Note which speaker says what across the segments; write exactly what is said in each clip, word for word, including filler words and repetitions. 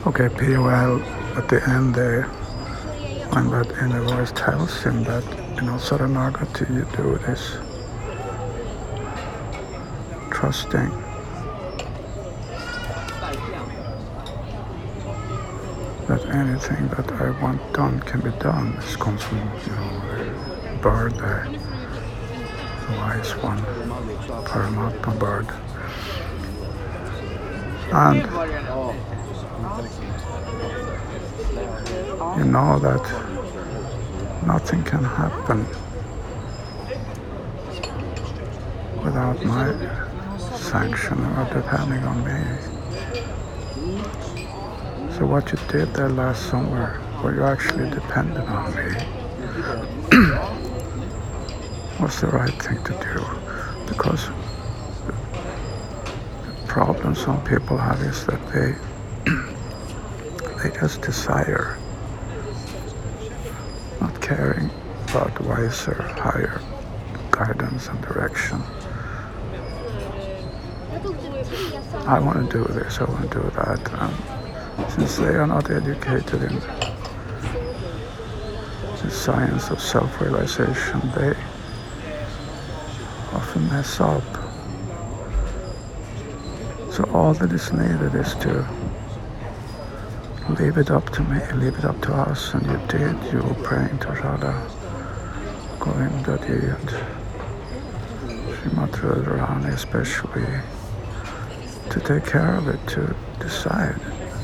Speaker 1: Okay, P O L at the end there, when that inner voice tells him that, you know, Saranagati, you do this, trusting that anything that I want done can be done. This comes from, you know, the bird there, the wise one, Paramatma bird. And you know that nothing can happen without my sanction or depending on me. So what you did there last summer, where you actually depended on me, was the right thing to do. Because the problem some people have is that they they just desire, not caring about wiser, higher guidance and direction. I want to do this, I want to do that. And since they are not educated in the science of self-realization, they often mess up. So all that is needed is to leave it up to me, leave it up to us, and you did. You were praying to Radha, Govindadi, and Srimati Radharani especially, to take care of it, to decide.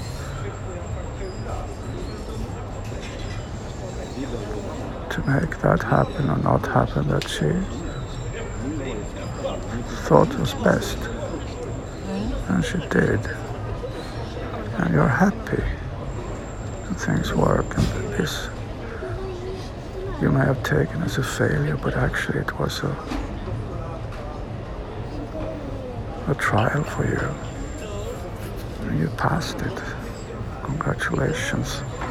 Speaker 1: To make that happen or not happen that she thought was best. And she did. And you're happy. And things work. And this you may have taken as a failure, but actually it was a, a trial for you. And you passed it. Congratulations.